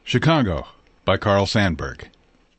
Chicago by Carl Sandburg.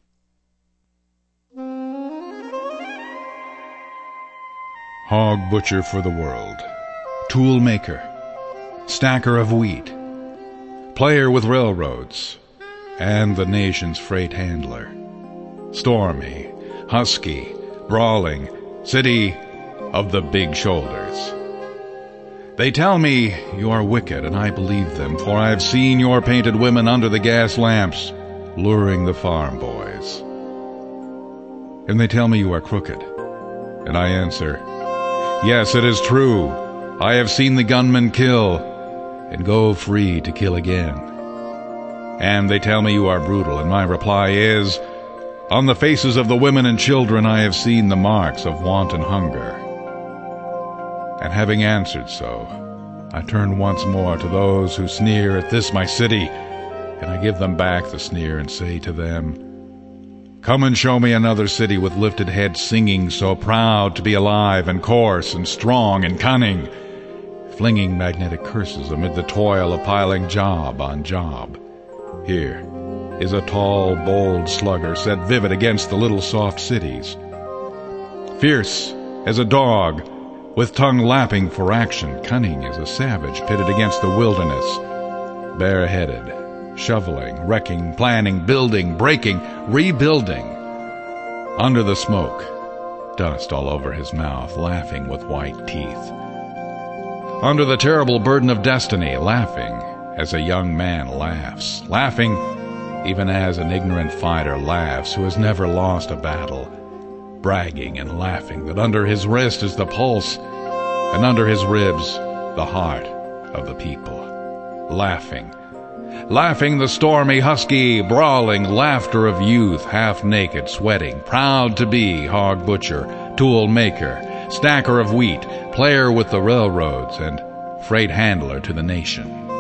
Hog butcher for the world, tool maker, stacker of wheat, player with railroads, and the nation's freight handler. Stormy, husky, brawling, city of the big shoulders. They tell me you are wicked, and I believe them, for I have seen your painted women under the gas lamps, luring the farm boys. And they tell me you are crooked, and I answer, yes, it is true. I have seen the gunmen kill, and go free to kill again. And they tell me you are brutal, and my reply is, on the faces of the women and children I have seen the marks of want and hunger. And having answered so, I turn once more to those who sneer at this my city, and I give them back the sneer and say to them, come and show me another city with lifted head singing, so proud to be alive and coarse and strong and cunning, flinging magnetic curses amid the toil of piling job on job. Here is a tall, bold slugger set vivid against the little soft cities, fierce as a dog, with tongue lapping for action, cunning as a savage pitted against the wilderness, bareheaded, shoveling, wrecking, planning, building, breaking, rebuilding. Under the smoke, dust all over his mouth, laughing with white teeth. Under the terrible burden of destiny, laughing as a young man laughs, laughing even as an ignorant fighter laughs who has never lost a battle, bragging and laughing that under his wrist is the pulse, and under his ribs the heart of the people. Laughing the stormy, husky, brawling laughter of youth, half-naked, sweating, proud to be hog butcher, tool maker, stacker of wheat, player with the railroads, and freight handler to the nation.